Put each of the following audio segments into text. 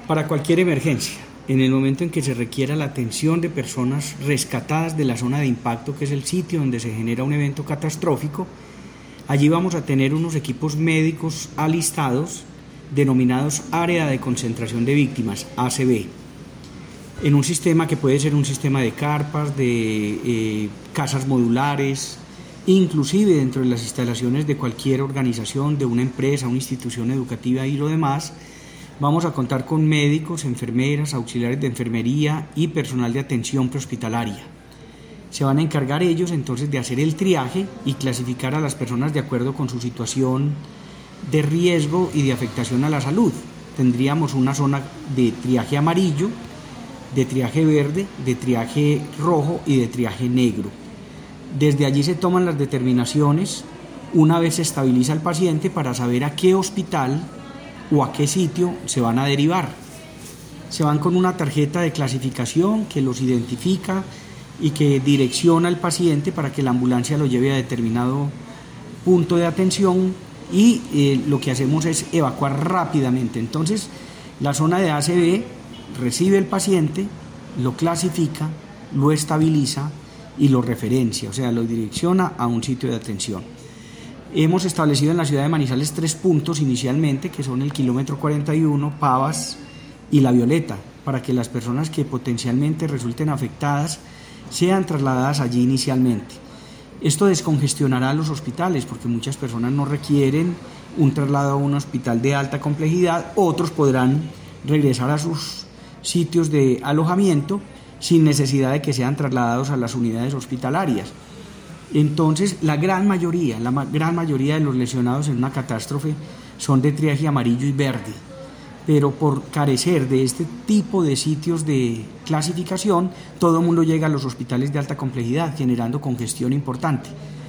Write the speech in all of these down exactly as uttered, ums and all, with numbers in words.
Para cualquier emergencia, en el momento en que se requiera la atención de personas rescatadas de la zona de impacto, que es el sitio donde se genera un evento catastrófico, allí vamos a tener unos equipos médicos alistados denominados Área de Concentración de Víctimas, A C V, en un sistema que puede ser un sistema de carpas, de eh, casas modulares, inclusive dentro de las instalaciones de cualquier organización, de una empresa, una institución educativa y lo demás. Vamos a contar con médicos, enfermeras, auxiliares de enfermería y personal de atención prehospitalaria. Se van a encargar ellos entonces de hacer el triaje y clasificar a las personas de acuerdo con su situación de riesgo y de afectación a la salud. Tendríamos una zona de triaje amarillo, de triaje verde, de triaje rojo y de triaje negro. Desde allí se toman las determinaciones una vez se estabiliza el paciente para saber a qué hospital o a qué sitio se van a derivar. Se van con una tarjeta de clasificación que los identifica y que direcciona al paciente para que la ambulancia lo lleve a determinado punto de atención y eh, lo que hacemos es evacuar rápidamente. Entonces, la zona de A C V recibe el paciente, lo clasifica, lo estabiliza y lo referencia, o sea, lo direcciona a un sitio de atención. Hemos establecido en la ciudad de Manizales tres puntos inicialmente, que son el kilómetro cuarenta y uno, Pavas y La Violeta, para que las personas que potencialmente resulten afectadas sean trasladadas allí inicialmente. Esto descongestionará los hospitales, porque muchas personas no requieren un traslado a un hospital de alta complejidad, otros podrán regresar a sus sitios de alojamiento sin necesidad de que sean trasladados a las unidades hospitalarias. Entonces, la gran mayoría, la ma- gran mayoría de los lesionados en una catástrofe son de triaje amarillo y verde, pero por carecer de este tipo de sitios de clasificación, todo el mundo llega a los hospitales de alta complejidad, generando congestión importante.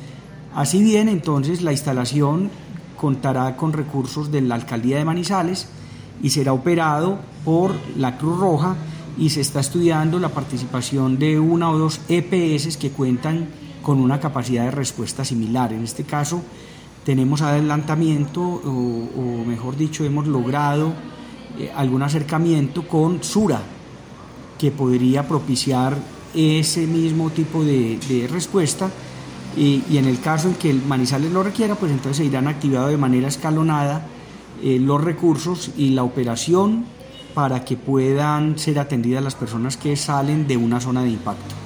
Así bien, entonces, la instalación contará con recursos de la Alcaldía de Manizales y será operado por la Cruz Roja, y se está estudiando la participación de una o dos E P S que cuentan con una capacidad de respuesta similar. En este caso tenemos adelantamiento o, o mejor dicho hemos logrado eh, algún acercamiento con Sura, que podría propiciar ese mismo tipo de, de respuesta y, y en el caso en que el Manizales lo requiera, pues entonces se irán activando de manera escalonada eh, los recursos y la operación para que puedan ser atendidas las personas que salen de una zona de impacto.